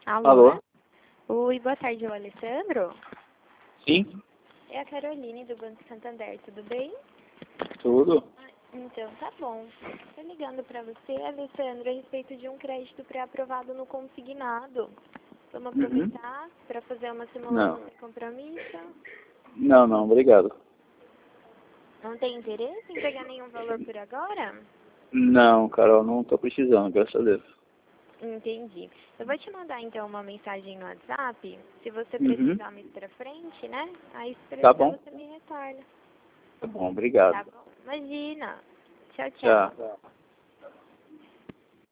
Alô? Alô? Oi, boa tarde, é o Alessandro? Sim? É a Caroline do Banco Santander, tudo bem? Tudo? Então, tá bom. Tô ligando pra você, Alessandro, a respeito de um crédito pré-aprovado no consignado. Vamos Uhum. aproveitar para fazer uma simulação Não. de compromisso? Não, obrigado. Não tem interesse em pegar nenhum valor por agora? Não, Carol, não tô precisando, graças a Deus. Entendi. Eu vou te mandar então uma mensagem no WhatsApp. Se você Uhum. precisar mais pra frente, né? Aí se Tá precisar bom. você me retorna. Tá bom, obrigado. Tá bom? Imagina. Tchau, tchau. Tchau.